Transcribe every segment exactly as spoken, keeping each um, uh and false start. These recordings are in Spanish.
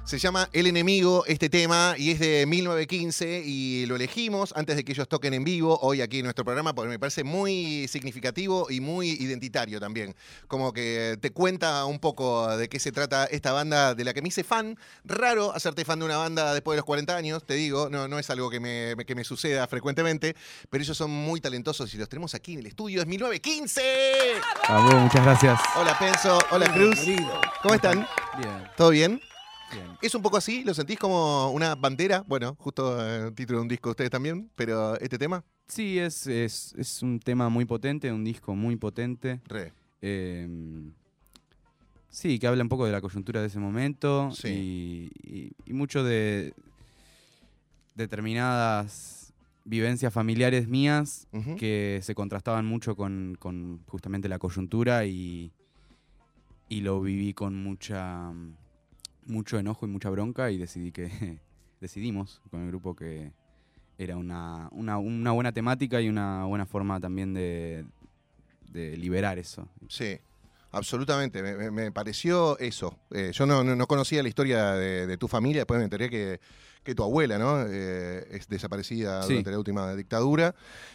Se llama El Enemigo este tema y es de mil novecientos quince y lo elegimos antes de que ellos toquen en vivo hoy aquí en nuestro programa porque me parece muy significativo y muy identitario también. Como que te cuenta un poco de qué se trata esta banda de la que me hice fan. Raro hacerte fan de una banda después de los cuarenta años, te digo, no, no es algo que me, que me suceda frecuentemente, pero ellos son muy talentosos y los tenemos aquí en el estudio. Es mil novecientos quince. Vamos, muchas gracias. Hola Penso, hola Cruz. ¿Cómo están? Bien. ¿Todo bien? Bien. ¿Es un poco así? ¿Lo sentís como una bandera? Bueno, justo el título de un disco ustedes también, pero este tema. Sí, es, es, es un tema muy potente, un disco muy potente. Re. Eh, sí, que habla un poco de la coyuntura de ese momento Sí. y, y, y mucho de determinadas vivencias familiares mías Uh-huh. que se contrastaban mucho con, con justamente la coyuntura y, y lo viví con mucha... mucho enojo y mucha bronca y decidí que decidimos con el grupo que era una, una, una buena temática y una buena forma también de, de liberar eso. Sí, absolutamente. Me, me pareció eso. Eh, yo no, no, no conocía la historia de, de tu familia, después me enteré que, que tu abuela, ¿no? Eh, es desaparecida Sí. durante la última dictadura.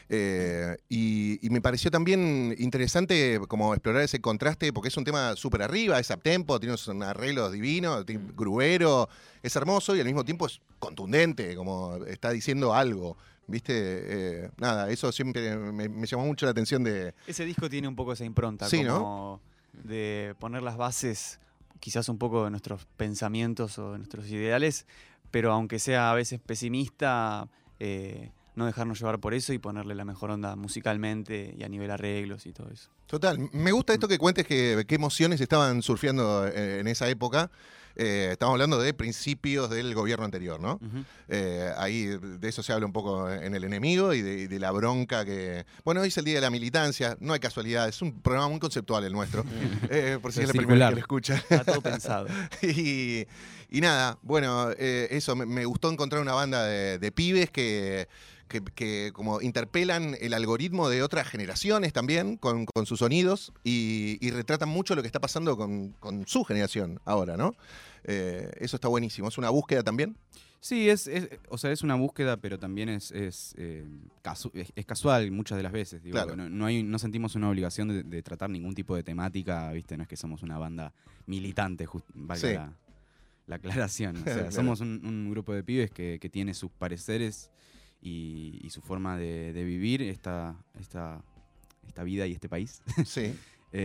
Eh, y, y me pareció también interesante como explorar ese contraste, porque es un tema súper arriba, es uptempo, tiene unos arreglos divinos, tiene gruero, es hermoso y al mismo tiempo es contundente, como está diciendo algo. ¿Viste? Eh, nada, eso siempre me, me llamó mucho la atención de... Ese disco tiene un poco esa impronta, Sí, como de poner las bases quizás un poco de nuestros pensamientos o de nuestros ideales, pero aunque sea a veces pesimista, eh, no dejarnos llevar por eso y ponerle la mejor onda musicalmente y a nivel arreglos y todo eso. Total, me gusta esto que cuentes que, qué emociones estaban surfeando en, en esa época. Eh, estamos hablando de principios del gobierno anterior, ¿no? Uh-huh. Eh, ahí de eso se habla un poco en El Enemigo y de, y de la bronca que... Bueno, hoy es el Día de la Militancia, no hay casualidad, es un programa muy conceptual el nuestro, eh, por si es la primera vez que lo escucha. Está todo pensado. y, y nada, bueno, eh, eso, me, me gustó encontrar una banda de, de pibes que... Que, que como interpelan el algoritmo de otras generaciones también con, con sus sonidos y, y retratan mucho lo que está pasando con, con su generación ahora, ¿no? Eh, eso está buenísimo. ¿Es una búsqueda también? Sí, es, es, o sea, es una búsqueda, pero también es, es, eh, casu es, es casual muchas de las veces. Digo, Claro. no, no, hay, no sentimos una obligación de, de tratar ningún tipo de temática, ¿viste? No es que somos una banda militante, just, valga Sí. la, la aclaración. O sea, Claro. somos un, un grupo de pibes que, que tiene sus pareceres y, y su forma de, de vivir esta, esta, esta vida y este país. Sí.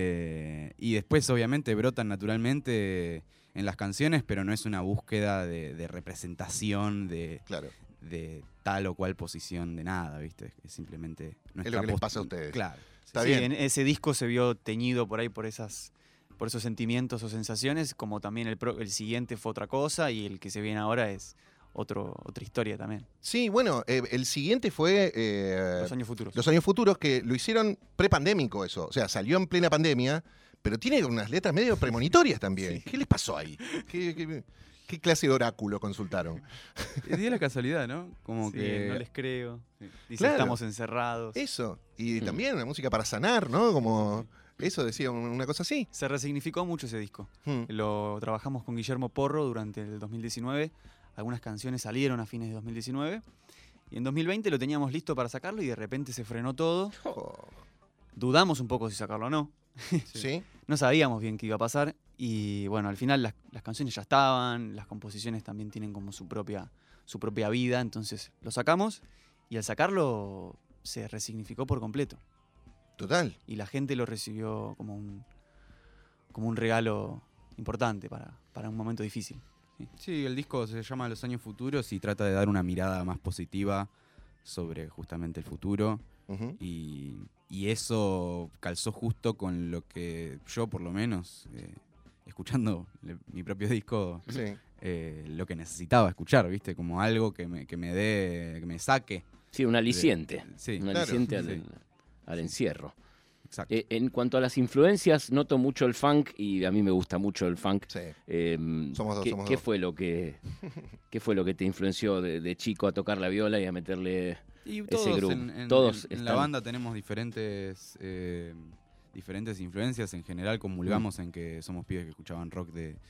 eh, y después, obviamente, brotan naturalmente en las canciones, pero no es una búsqueda de, de representación de, Claro. de tal o cual posición de nada, ¿viste? Es simplemente nuestra Es lo que les post- pasa a ustedes. Claro. Está Sí, bien. en ese disco se vio teñido por ahí por esas, por esos sentimientos o sensaciones, como también el, pro, el siguiente fue otra cosa y el que se viene ahora es otro, otra historia también. Sí, bueno, eh, el siguiente fue... eh, Los años futuros. Los Años Futuros, que lo hicieron prepandémico eso. O sea, salió en plena pandemia, pero tiene unas letras medio premonitorias también. Sí. ¿Qué les pasó ahí? ¿Qué, qué, qué clase de oráculo consultaron? Es de la casualidad, ¿no? Como Sí, que... no les creo. Dice, Claro. estamos encerrados. Eso. Y Mm. también una música para sanar, ¿no? Como eso decía una cosa así. Se resignificó mucho ese disco. Hmm. Lo trabajamos con Guillermo Porro durante el dos mil diecinueve. Algunas canciones salieron a fines de dos mil diecinueve. Y en dos mil veinte lo teníamos listo para sacarlo y de repente se frenó todo. Oh, Dudamos un poco si sacarlo o no. ¿sí? No sabíamos bien qué iba a pasar. Y bueno, al final las, las canciones ya estaban, las composiciones también tienen como su propia, su propia vida. Entonces lo sacamos y al sacarlo se resignificó por completo. Total. Y la gente lo recibió como un, como un regalo importante para, para un momento difícil. Sí. Sí, el disco se llama Los Años Futuros y trata de dar una mirada más positiva sobre justamente el futuro. Uh-huh. Y, y eso calzó justo con lo que yo, por lo menos, eh, escuchando le, mi propio disco, Sí. eh, lo que necesitaba escuchar, ¿viste? Como algo que me, que me dé, que me saque. Sí, un aliciente. De- sí, un claro, aliciente al, sí. al encierro. exacto. Eh, en cuanto a las influencias, noto mucho el funk y a mí me gusta mucho el funk. Sí. Eh, Somos dos, ¿qué, somos qué dos. fue lo que qué fue lo que te influenció de, de chico a tocar la viola y a meterle Y ese todos, grupo? en, en- Todos en- en la están- banda tenemos diferentes eh, diferentes influencias. En general comulgamos en que somos pibes que escuchaban rock de,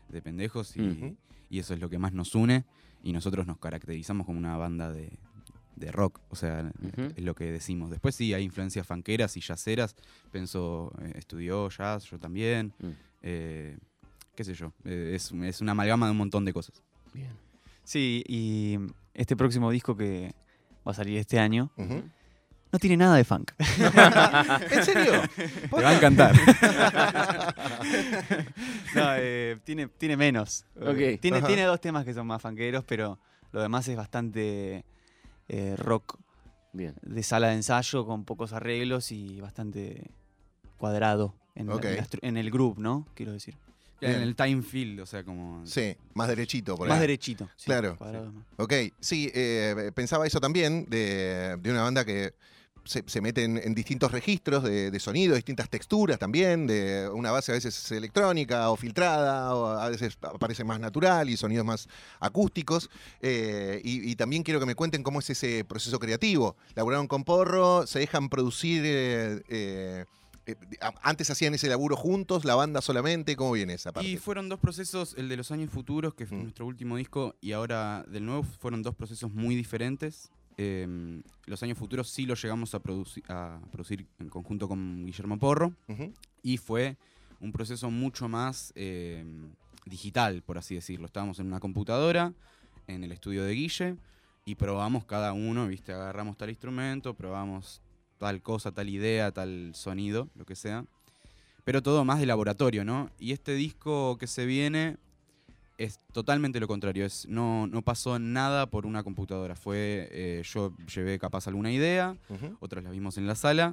de pendejos y, Ujú. y eso es lo que más nos une y nosotros nos caracterizamos como una banda de, de rock, o sea, Ujú. es lo que decimos. Después sí hay influencias funkeras y jazzeras, Penso eh, estudió jazz, yo también, Mm. eh, qué sé yo, eh, es, es una amalgama de un montón de cosas. Bien. Sí, y este próximo disco que va a salir este año Ujú. no tiene nada de funk. ¿En serio? Te va a encantar. No, eh, tiene, tiene menos. Ok. Tiene, Ajá. tiene dos temas que son más funkeros, pero lo demás es bastante eh, rock Bien. de sala de ensayo con pocos arreglos y bastante cuadrado en, la- Ok. en la estru- en el groove, ¿no? Quiero decir. Bien. En el time field, o sea, como... Sí, más derechito por ahí. Más derechito. sí, Claro. cuadrado más. Ok, sí, eh, pensaba eso también de, de una banda que se, se mete en, en distintos registros de, de sonido, distintas texturas también, de una base a veces electrónica o filtrada, o a veces aparece más natural y sonidos más acústicos. Eh, y, y también quiero que me cuenten cómo es ese proceso creativo. Laburaron con Porro, se dejan producir... eh, eh, eh, antes hacían ese laburo juntos, la banda solamente, ¿cómo viene esa parte? Y fueron dos procesos, el de los años futuros, que fue Mm. nuestro último disco, y ahora del nuevo, fueron dos procesos muy diferentes. Eh, los años futuros sí los llegamos a, produci- a producir en conjunto con Guillermo Porro, Ujú. y fue un proceso mucho más eh, digital, por así decirlo. Estábamos en una computadora, en el estudio de Guille, y probamos cada uno, ¿viste? Agarramos tal instrumento, probamos tal cosa, tal idea, tal sonido, lo que sea. Pero todo más de laboratorio, ¿no? Y este disco que se viene es totalmente lo contrario. Es, no, no pasó nada por una computadora. Fue, eh, yo llevé capaz alguna idea, Ujú. otras las vimos en la sala,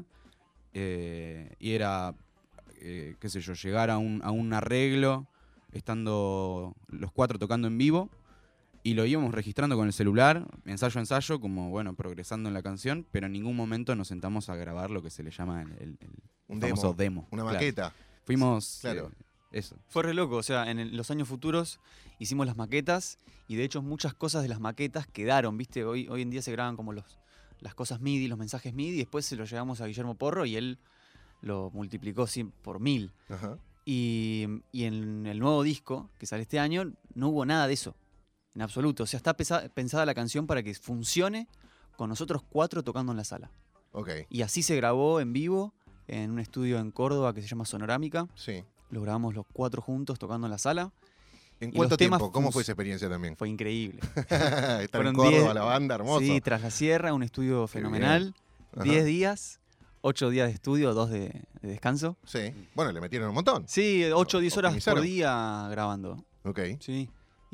eh, y era, eh, qué sé yo, llegar a un, a un arreglo, estando los cuatro tocando en vivo, y lo íbamos registrando con el celular, ensayo a ensayo, como, bueno, progresando en la canción, pero en ningún momento nos sentamos a grabar lo que se le llama el, el- el Un famoso demo, demo. una claro. maqueta. Fuimos, Claro. eh, eso. Fue re loco, o sea, en el- los años futuros hicimos las maquetas y de hecho muchas cosas de las maquetas quedaron, ¿viste? Hoy, hoy en día se graban como los, las cosas M I D I, los mensajes M I D I, y después se los llevamos a Guillermo Porro y él lo multiplicó cien por mil. Ajá. Y, y en el nuevo disco que sale este año no hubo nada de eso, en absoluto. O sea, está pesa- pensada la canción para que funcione con nosotros cuatro tocando en la sala. Ok, Y así se grabó en vivo en un estudio en Córdoba que se llama Sonorámica. sí. Lo grabamos los cuatro juntos tocando en la sala. ¿En Y cuánto los temas tiempo? ¿Cómo fun- fue esa experiencia también? Fue increíble. Estar en Fueron Córdoba, diez la banda, hermoso. Sí, tras la sierra, un estudio fenomenal. Ajá. diez días, ocho días de estudio, dos de, de descanso. Sí. Bueno, le metieron un montón. Sí, ocho o diez horas por Optimizaron. día grabando. Ok. Sí.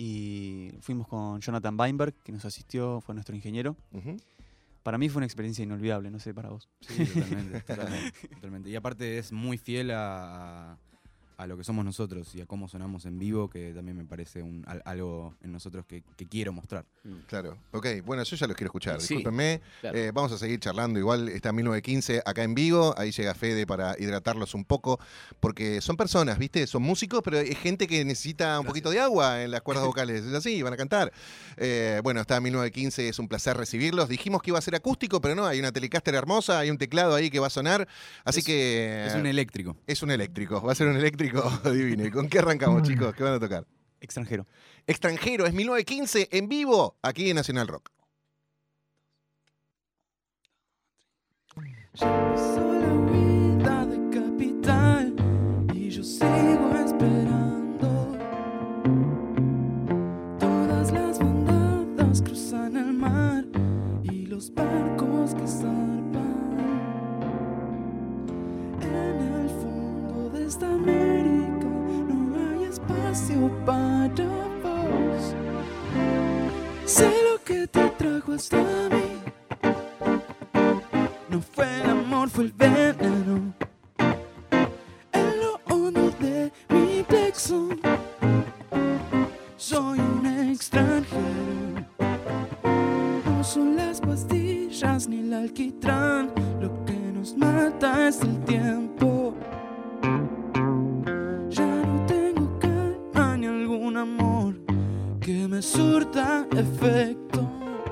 Y fuimos con Jonathan Weinberg, que nos asistió, fue nuestro ingeniero. Ujú. Para mí fue una experiencia inolvidable, no sé para vos. Sí, totalmente, totalmente, totalmente. Y aparte es muy fiel a, a lo que somos nosotros y a cómo sonamos en vivo, que también me parece un, al- algo en nosotros que, que quiero mostrar. Claro. Ok, bueno, yo ya los quiero escuchar. Sí, Discúlpenme. claro. Eh, vamos a seguir charlando. Igual está mil novecientos quince acá en vivo. Ahí llega Fede para hidratarlos un poco. Porque son personas, ¿viste? Son músicos, pero es gente que necesita un poquito de agua en las cuerdas vocales. Es así, van a cantar. Eh, bueno, está mil novecientos quince, es un placer recibirlos. Dijimos que iba a ser acústico, pero no, hay una Telecaster hermosa, hay un teclado ahí que va a sonar. Así Es- que. Es un eléctrico. Es un eléctrico, va a ser un eléctrico divino. ¿Y con qué arrancamos, chicos? ¿Qué van a tocar? Extranjero. Extranjero, es mil novecientos quince en vivo, aquí en Nacional Rock. Ya empezó la huida de capital y yo sigo esperando. Todas las bandadas cruzan el mar y los barcos que zarpan. En el fondo de esta América no hay espacio para vos. Sé lo que te trajo hasta mí. No fue el amor, fue el veneno. En lo hondo de mi plexo soy un extranjero. No son las pastillas ni el alquitrán, lo que nos mata es el tiempo. Ya no tengo calma ni algún amor que me surta efecto.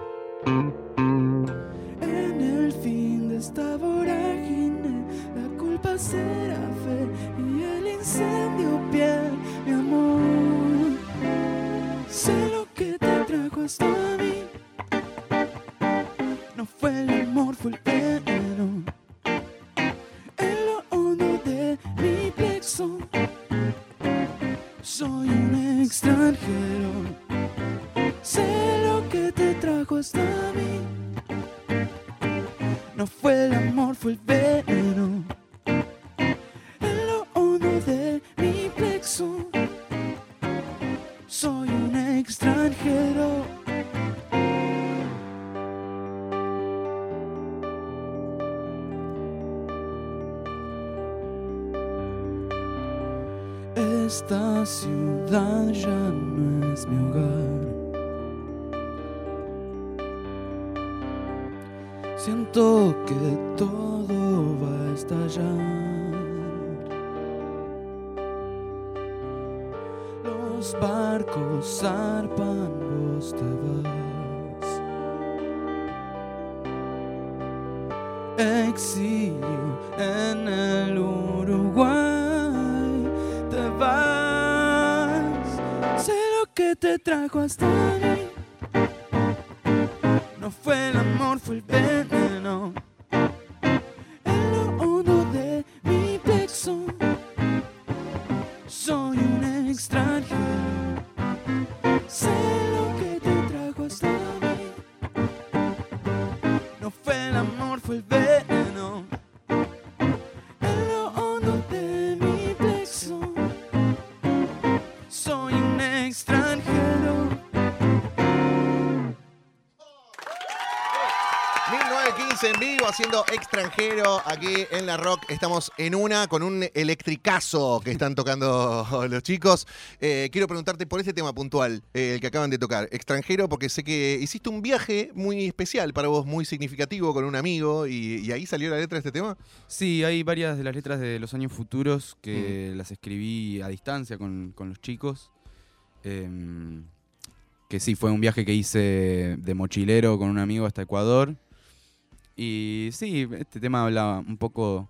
En el fin de esta vorágine, la culpa será fe y el incendio piel, mi amor. extranjero. Sé lo que te trajo hasta mí. No fue el amor, fue el veneno. En lo hondo de mi plexo. Soy un extranjero. Esta ciudad ya no es mi hogar. Siento que todo va a estallar. Los barcos zarpan, vos te vas. Exilio en el Uruguay. Te vas. Sé lo que te trajo hasta mí. No fue el amor, fue el veneno. En lo hondo de mi plexo. Soy un extranjero. Sé lo que te trajo hasta mí. No fue el amor, fue el veneno. En lo hondo de mi plexo. Soy un extranjero. mil novecientos quince en vivo, haciendo Extranjero aquí en La Rock. Estamos en una con un electricazo que están tocando los chicos. Eh, quiero preguntarte por este tema puntual, eh, el que acaban de tocar, Extranjero, porque sé que hiciste un viaje muy especial para vos, muy significativo con un amigo, y, y ahí salió la letra de este tema. Sí, hay varias de las letras de Los Años Futuros que mm. las escribí a distancia con, con los chicos. Eh, que sí, fue un viaje que hice de mochilero con un amigo hasta Ecuador. Y sí, este tema habla un poco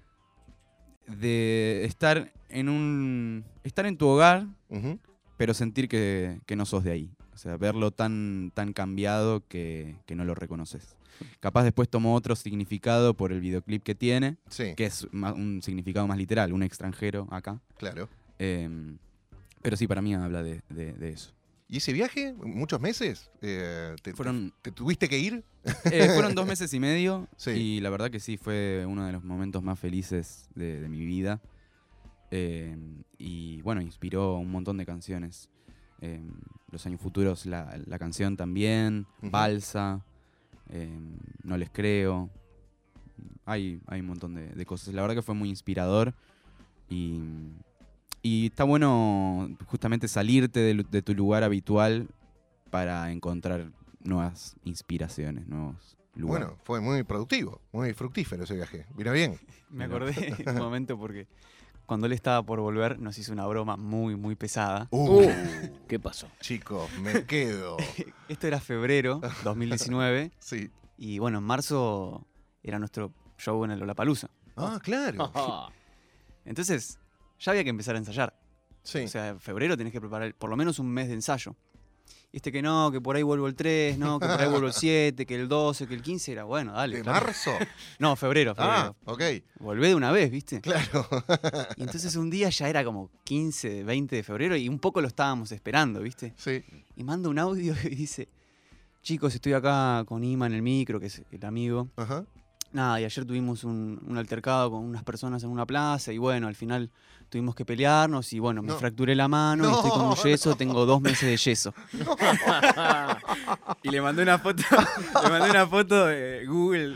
de estar en un estar en tu hogar, uh-huh. pero sentir que, que no sos de ahí. O sea, verlo tan, tan cambiado que, que no lo reconoces. Capaz después tomó otro significado por el videoclip que tiene, sí. que es más, un significado más literal, un extranjero acá. Claro. Eh, pero sí, para mí habla de, de, de eso. ¿Y ese viaje? ¿Muchos meses? Eh, te, fueron, te, ¿Te tuviste que ir? Eh, fueron dos meses y medio. Sí. Y la verdad que sí, fue uno de los momentos más felices de, de mi vida. Eh, y bueno, inspiró un montón de canciones. Eh, Los Años Futuros, la, la canción también. Uh-huh. Balsa. Eh, no les creo. Hay, hay un montón de, de cosas. La verdad que fue muy inspirador. Y... Y está bueno justamente salirte de, de tu lugar habitual para encontrar nuevas inspiraciones, nuevos lugares. Bueno, fue muy productivo, muy fructífero ese viaje. Vino bien. Me acordé en un momento porque cuando él estaba por volver nos hizo una broma muy, muy pesada. Uh, ¿Qué pasó? Chicos, me quedo. Esto era febrero dos mil diecinueve. Sí. Y bueno, en marzo era nuestro show en el Lollapalooza. Ah, claro. Entonces... ya había que empezar a ensayar. Sí. O sea, en febrero tenés que preparar por lo menos un mes de ensayo. Y este que no, que por ahí vuelvo el tres, no, que por ahí vuelvo el siete, que el doce, que el quince, era bueno, dale. ¿De claro. marzo? No, febrero, febrero. Ah, ok. Volvé de una vez, ¿viste? Claro. Y entonces un día ya era como quince, veinte de febrero y un poco lo estábamos esperando, ¿viste? Sí. Y manda un audio y dice, chicos, estoy acá con Ima en el micro, que es el amigo. Ajá. Nada, y ayer tuvimos un, un altercado con unas personas en una plaza y bueno, al final tuvimos que pelearnos y bueno, me no. fracturé la mano no, y estoy con un yeso, no. tengo dos meses de yeso. No. Y le mandé una foto, le mandé una foto de Google.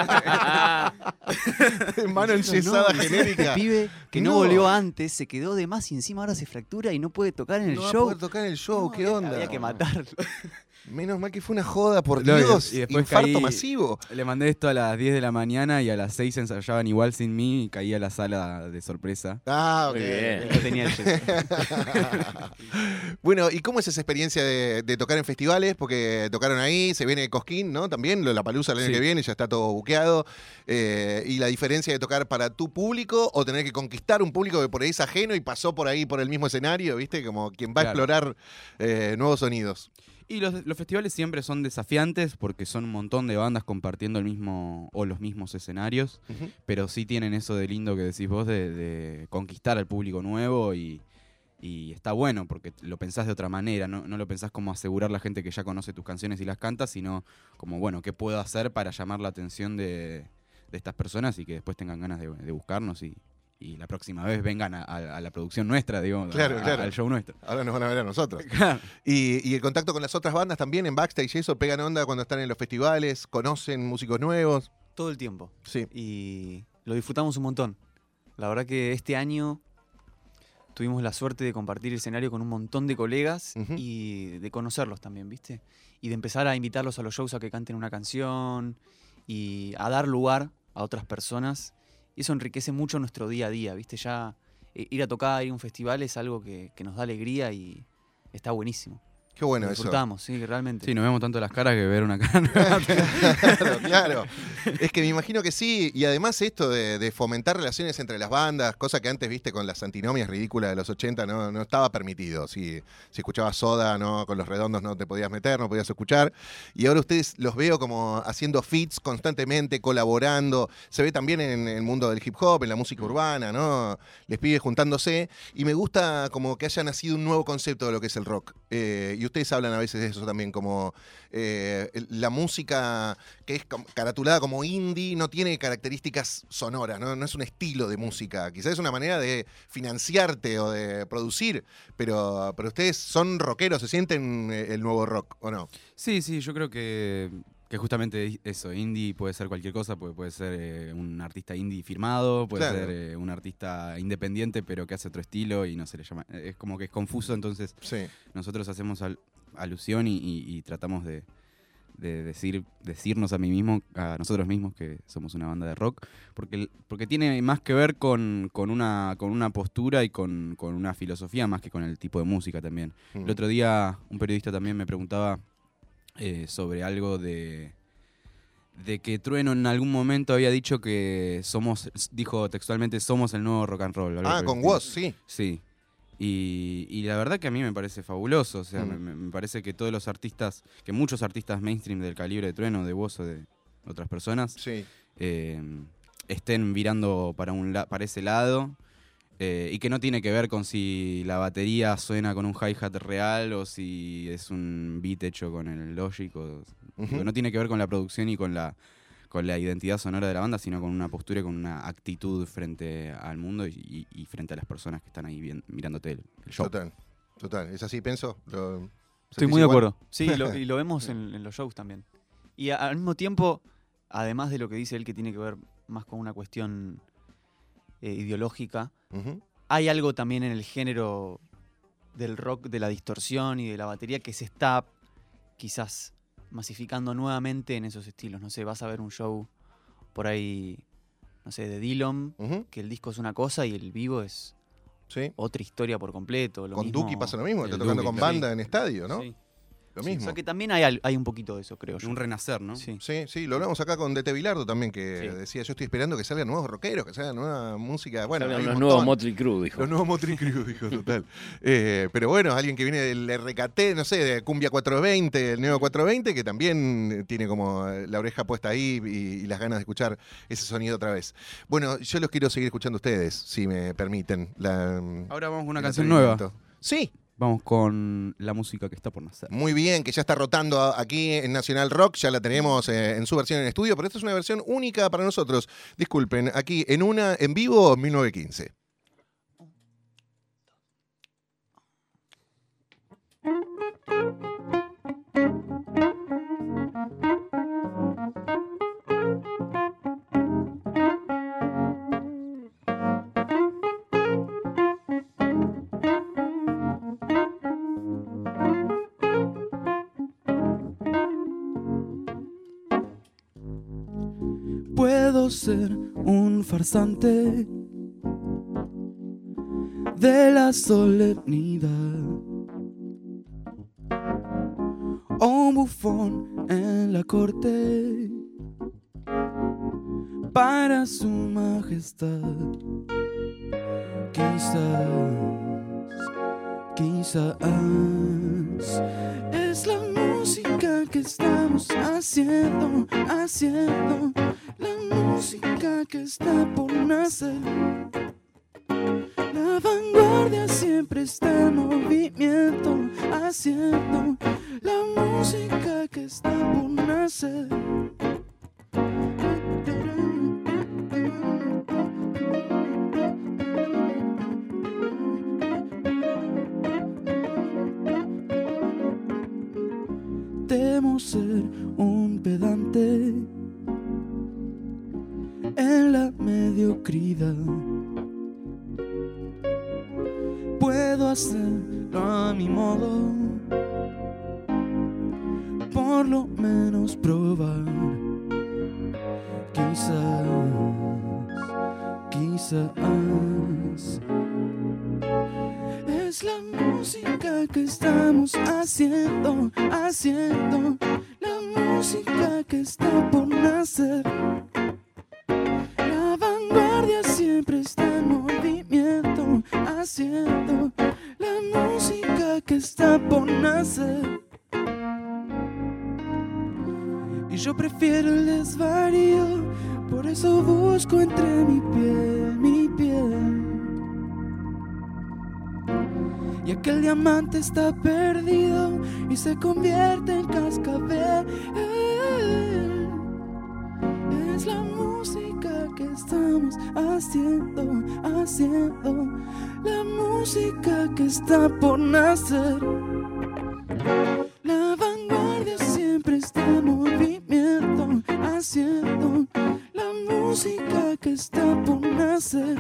Mano enyesada no, genérica. Este pibe que no. No. volvió antes, se quedó de más y encima ahora se fractura y no puede tocar en el no va show. a poder tocar en el show, No, ¿qué onda? Había que matarlo. Menos mal que fue una joda, por No, Dios. y después Infarto caí- masivo. Le mandé esto a las diez de la mañana y a las seis ensayaban igual sin mí y caí a la sala de sorpresa. Ah, ok. Muy bien. No tenía el yeso. Bueno, ¿y cómo es esa experiencia de, de tocar en festivales? Porque tocaron ahí, se viene Cosquín, ¿no? También, Lollapalooza el año Sí. que viene, ya está todo buqueado. Eh, y la diferencia de tocar para tu público o tener que conquistar un público que por ahí es ajeno y pasó por ahí por el mismo escenario, ¿viste? Como quien va a Claro. explorar eh, nuevos sonidos. Y los, los festivales siempre son desafiantes porque son un montón de bandas compartiendo el mismo o los mismos escenarios, Ujú. pero sí tienen eso de lindo que decís vos de, de conquistar al público nuevo y, Y está bueno porque lo pensás de otra manera, no, no lo pensás como asegurar la gente que ya conoce tus canciones y las canta, sino como, bueno, ¿qué puedo hacer para llamar la atención de, de estas personas y que después tengan ganas de, de buscarnos y, y la próxima vez vengan a, a, a la producción nuestra, digamos, Claro, a- claro. al show nuestro? Ahora nos van a ver a nosotros. Claro. Y, y el contacto con las otras bandas también en backstage y eso, pegan onda cuando están en los festivales, conocen músicos nuevos. Todo el tiempo. Sí. Y lo disfrutamos un montón. La verdad que este año tuvimos la suerte de compartir escenario con un montón de colegas Ujú. y de conocerlos también, ¿viste? Y de empezar a invitarlos a los shows a que canten una canción y a dar lugar a otras personas. Y eso enriquece mucho nuestro día a día, ¿viste? Ya eh, ir a tocar, ir a un festival es algo que, que nos da alegría y está buenísimo. Qué bueno Lo eso. disfrutamos, sí, realmente. Sí, nos vemos tanto las caras que ver una cara nueva. Claro, claro. Es que me imagino que sí. Y además esto de, de fomentar relaciones entre las bandas, cosa que antes, viste, con las antinomias ridículas de los ochenta no, no estaba permitido. Si, si escuchabas Soda, no, con los redondos no te podías meter, no podías escuchar. Y ahora ustedes los veo como haciendo feats constantemente, colaborando. Se ve también en el mundo del hip hop, en la música urbana, ¿no? Les pibes juntándose. Y me gusta como que haya nacido un nuevo concepto de lo que es el rock. Eh, y ustedes hablan a veces de eso también, como eh, la música que es com- caratulada como indie no tiene características sonoras, ¿no? No es un estilo de música, quizás es una manera de financiarte o de producir, pero, pero ustedes son rockeros, ¿se sienten eh, el nuevo rock o no? Sí, sí, yo creo que, que justamente eso, indie puede ser cualquier cosa, puede, puede ser eh, un artista indie firmado, puede Claro. ser eh, un artista independiente pero que hace otro estilo y no se le llama, es como que es confuso, entonces Sí. nosotros hacemos al- alusión y, y- y tratamos de, de decir, decirnos a mí mismo, a nosotros mismos que somos una banda de rock, porque, porque tiene más que ver con, con, una, con una postura y con, con una filosofía más que con el tipo de música también. Mm. El otro día un periodista también me preguntaba eh, sobre algo de, de que Trueno en algún momento había dicho que somos, dijo textualmente, somos el nuevo rock and roll. algo Ah, por el con estilo. Woz, sí. Sí. Y, y la verdad que a mí me parece fabuloso. O sea, Mm. me, me parece que todos los artistas, que muchos artistas mainstream del calibre de Trueno, de Woz o de otras personas, Sí. eh, estén virando para, un la- para ese lado. eh, y que no tiene que ver con si la batería suena con un hi-hat real o si es un beat hecho con el Logic. o- Ujú. digo, no tiene que ver con la producción y con la, con la identidad sonora de la banda, sino con una postura y con una actitud frente al mundo y, y- y frente a las personas que están ahí bien- mirándote el, el show. Total, total. ¿Es así, pienso? Lo- Estoy ¿sentís muy de igual? acuerdo. Sí, lo- y lo vemos en, en los shows también. Y a- al mismo tiempo, además de lo que dice él, que tiene que ver más con una cuestión eh, ideológica, Ujú. hay algo también en el género del rock, de la distorsión y de la batería que se está quizás masificando nuevamente en esos estilos. No sé, vas a ver un show por ahí, no sé, de Dillon, Ujú. que el disco es una cosa y el vivo es Sí. otra historia por completo. Lo Con mismo- Duki pasa lo mismo, está el tocando Duki, con claro. banda en estadio, ¿no? Sí. Lo Sí, mismo. o sea que también hay, al- hay un poquito de eso, creo yo. Un renacer, ¿no? Sí. Sí, sí, lo hablamos acá con Dete Bilardo también, que Sí. decía, yo estoy esperando que salgan nuevos rockeros, que salgan nueva música. Bueno, Salgan hay un los montón. nuevos Motley Crue, dijo. Los nuevos Motley Crue, dijo, total. Eh, pero bueno, alguien que viene del R K T, no sé, de Cumbia cuatrocientos veinte, el Neo cuatrocientos veinte, que también tiene como la oreja puesta ahí y, y las ganas de escuchar ese sonido otra vez. Bueno, yo los quiero seguir escuchando a ustedes, si me permiten. La, Ahora vamos con una el canción nueva. atrevimiento. Sí, Vamos con la música que está por nacer. muy bien, que ya está rotando a- aquí en Nacional Rock, ya la tenemos eh, en su versión en estudio, pero esta es una versión única para nosotros. Disculpen, aquí en una en vivo mil novecientos quince. Puedo ser un farsante de la solemnidad o un bufón en la corte para su majestad. Quizás, quizás es la música que estamos haciendo, haciendo, la música que está por nacer, la vanguardia vanguardia siempre está en movimiento, haciendo la música que está por nacer. Temo ser un pedante en la mediocridad. Puedo hacerlo a mi modo, por lo menos probar. Quizás, quizás es la música que estamos haciendo, haciendo la música que está por nacer. La vanguardia siempre está en movimiento, haciendo la música que está por nacer. Y yo prefiero el desvarío, por eso busco entre mi piel, mi piel. Y aquel diamante está perdido y se convierte en cascabel. Es la música que estamos haciendo, haciendo la música que está por nacer. La vanguardia siempre está en movimiento, haciendo la música que está por nacer.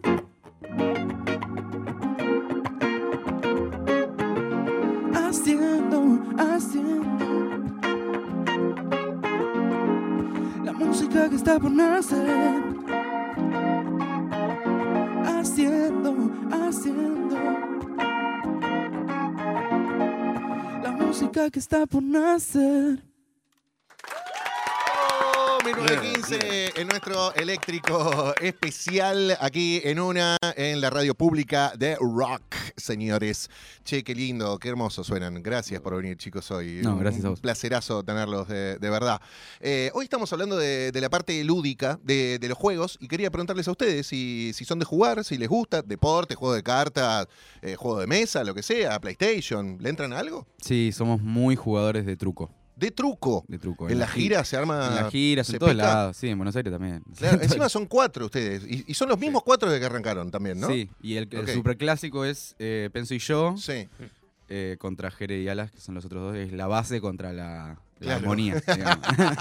Haciendo, haciendo la música que está por nacer. Haciendo, haciendo la música que está por nacer. mil novecientos quince en nuestro eléctrico especial aquí en una, en la radio pública de rock, señores. Che, qué lindo, qué hermoso suenan. Gracias por venir, chicos, hoy. No, gracias a vos. Un placerazo tenerlos, de, de verdad. Eh, hoy estamos hablando de, de la parte lúdica de, de los juegos y quería preguntarles a ustedes si, si son de jugar, si les gusta, deporte, juego de cartas, eh, juego de mesa, lo que sea, PlayStation. ¿Le entran a algo? Sí, somos muy jugadores de truco. De truco. De truco. En la gira se arma. En las giras, se en todos pesca. lados. Sí, en Buenos Aires también. Claro, encima son cuatro ustedes. Y, y son los mismos cuatro que arrancaron también, ¿no? Sí, y el, el Ok. superclásico es eh, Penso y yo Sí. eh, contra Jere y Alas, que son los otros dos. Es la base contra la, la Claro. armonía, digamos.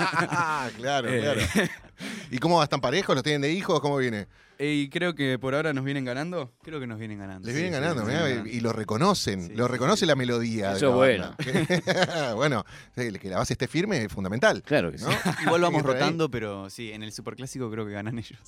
claro, Eh, claro. ¿Y cómo están parejos? ¿Los tienen de hijos? ¿Cómo viene? Y creo que por ahora nos vienen ganando. Creo que nos vienen ganando. Les sí, vienen sí, ganando, nos mirá, vienen ganando. y lo reconocen, Sí, lo sí, reconoce sí. la melodía. de Eso la es banda. Bueno, sí, que la base esté firme es fundamental. Claro que sí. ¿no? Igual vamos Por ahí. rotando, pero sí, en el superclásico creo que ganan ellos.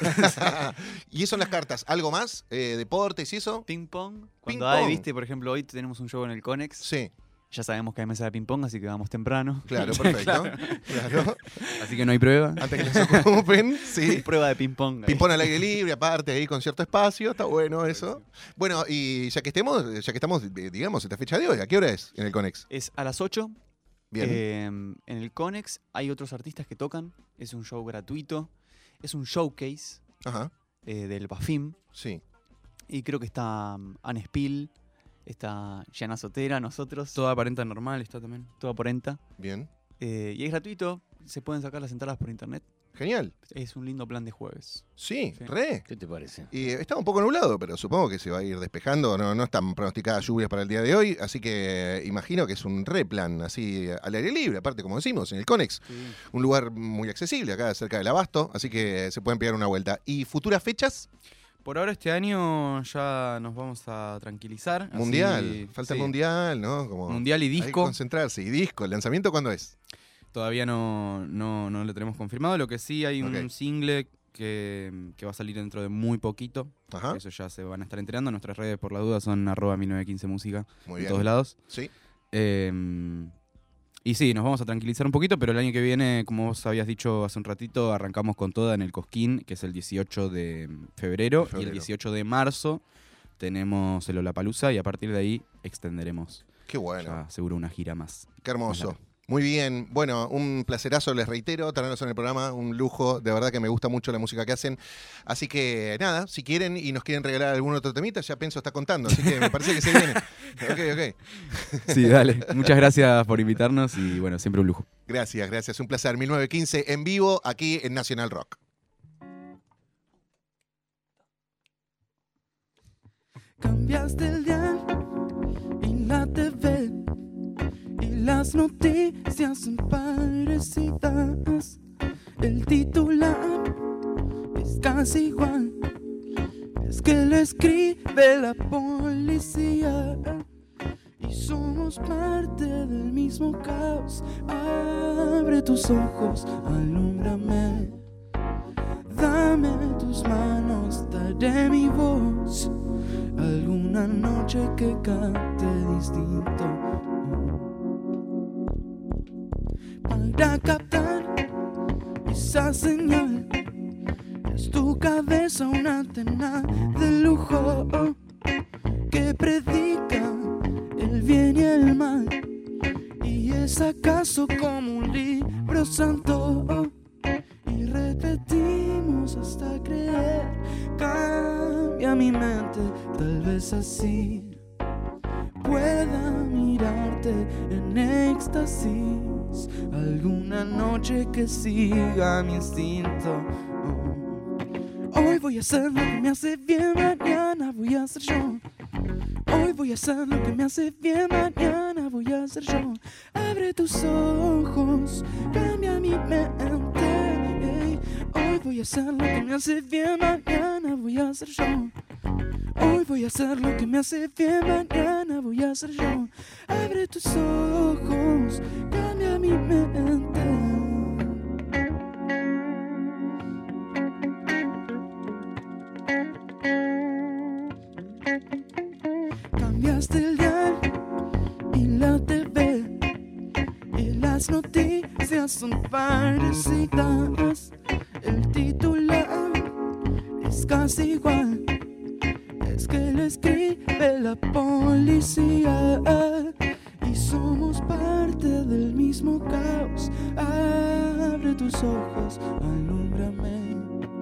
Y eso son las cartas. ¿Algo más? Eh, ¿Deportes y eso? Ping pong. Ping Cuando hay, pong. viste, por ejemplo, hoy tenemos un show en el Conex. Sí, Ya sabemos que hay mesa de ping pong, así que vamos temprano. claro, perfecto. Claro. Así que no hay prueba. Antes que les ocupen, sí. Prueba de ping pong. ahí. Ping-pong al aire libre, aparte, ahí con cierto espacio, está bueno eso. Bueno, y ya que estemos, ya que estamos, eh, digamos, esta fecha de hoy, ¿a qué hora es en el Conex? Es a las ocho. Bien. Eh, en el Conex hay otros artistas que tocan. Es un show gratuito. Es un showcase Ajá, eh, del Bafim. sí. Y creo que está um, Anne Spill, está Gianna Sotera, nosotros, Toda aparenta normal está también. toda porenta. Bien. Eh, y es gratuito. Se pueden sacar las entradas por internet. Genial. Es un lindo plan de jueves. Sí, Sí. re. ¿Qué te parece? Y eh, está un poco nublado, pero supongo que se va a ir despejando. No, no están pronosticadas lluvias para el día de hoy, así que eh, imagino que es un re plan, así eh, al aire libre, aparte, como decimos, en el Conex. Un lugar muy accesible, acá cerca del Abasto, así que se pueden pegar una vuelta. ¿Y futuras fechas? Por ahora este año ya nos vamos a tranquilizar. así- Mundial. Falta sí. el mundial, ¿no? Como Mundial y hay que disco. concentrarse. ¿Y disco? ¿El lanzamiento cuándo es? Todavía no, no, no lo tenemos confirmado. Lo que sí hay un Ok. single que, que va a salir dentro de muy poquito. Ajá. Eso ya se van a estar enterando. Nuestras redes, por la duda, son arroba mil novecientos quince música Muy en bien. todos lados. Sí. Eh, y sí, nos vamos a tranquilizar un poquito, pero el año que viene, como vos habías dicho hace un ratito, arrancamos con toda en el Cosquín, que es el dieciocho de febrero, y Febrero. el dieciocho de marzo tenemos el Lollapalooza y a partir de ahí extenderemos Qué bueno. ya seguro una gira más. Qué hermoso. Claro. Muy bien, bueno, un placerazo, les reitero, tenerlos en el programa, un lujo, de verdad que me gusta mucho la música que hacen. Así que nada, si quieren y nos quieren regalar algún otro temita, ya Penso está contando, así que me parece que se viene. Ok, ok. Sí, dale. Muchas gracias por invitarnos y bueno, siempre un lujo. Gracias, gracias, un placer. mil novecientos quince en vivo aquí en Nacional Rock. Cambiaste el dial y la T V y las noticias son parecidas. El titular es casi igual, es que lo escribe la policía. Y somos parte del mismo caos. Abre tus ojos, alúmbrame. Dame tus manos, daré mi voz. Alguna noche que cante distinto. Para captar esa señal, es tu cabeza una antena de lujo que predica el bien y el mal. Y es acaso como un libro santo. Y repetimos hasta creer. Cambia mi mente, tal vez así pueda mirarte en éxtasis. Alguna noche que siga mi instinto. Hoy voy a hacer lo que me hace bien, mañana voy a hacer yo. Hoy voy a hacer lo que me hace bien, mañana voy a hacer yo. Abre tus ojos, cambia mi mente. Hey. Hoy voy a hacer lo que me hace bien, mañana voy a hacer yo. Hoy voy a hacer lo que me hace bien, mañana voy a hacer yo. Abre tus ojos, cambia mi mente. Cambiaste el dial y la T V y las noticias son parecidas. El titular es casi igual, es que lo escribe la policía. Y somos parte del mismo caos. Abre tus ojos, alúmbrame.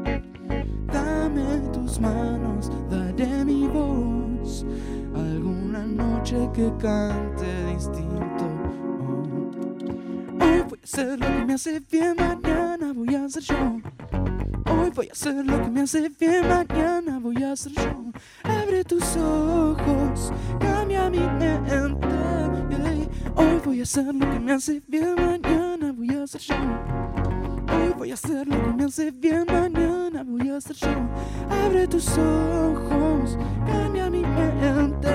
Dame tus manos, daré mi voz. Alguna noche que cante distinto. Oh. Hoy voy a hacer lo que me hace bien, mañana voy a hacer yo. Hoy voy a hacer lo que me hace bien, mañana voy a hacer yo. Abre tus ojos, cambia mi mente. Yeah. Hoy voy a hacer lo que me hace bien, mañana voy a hacer yo. Hoy voy a hacer lo que me hace bien, mañana voy a hacer yo. Abre tus ojos, cambia mi mente.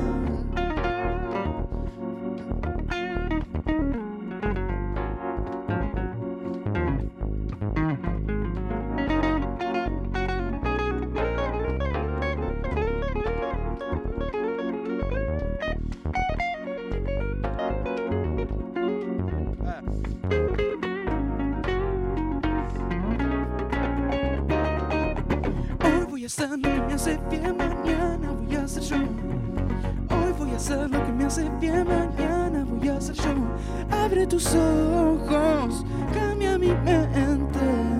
Voy a hacer lo que me hace bien, mañana voy a hacer yo. Hoy voy a hacer lo que me hace bien, mañana voy a hacer yo. Abre tus ojos, cambia mi mente.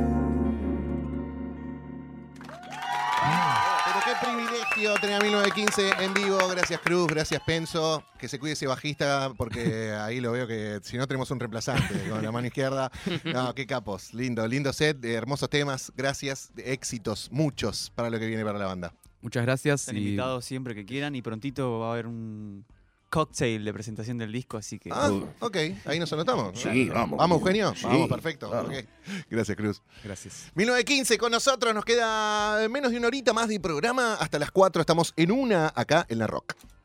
Pero qué privilegio tener a mil novecientos quince en vivo. Gracias, Cruz, gracias, Penso. Que se cuide ese bajista, porque ahí lo veo que si no tenemos un reemplazante con la mano izquierda. No, qué capos. Lindo, lindo set, eh, hermosos temas. Gracias, éxitos, muchos para lo que viene para la banda. Muchas gracias. Están y... invitados siempre que quieran y prontito va a haber un cocktail de presentación del disco, así que... Ah, ok, ahí nos anotamos. Sí, vamos. Vamos, Eugenio. Sí, vamos, perfecto. claro. Okay. Gracias, Cruz. Gracias. mil novecientos quince con nosotros, nos queda menos de una horita más de programa. Hasta las cuatro estamos en una acá en La Rock.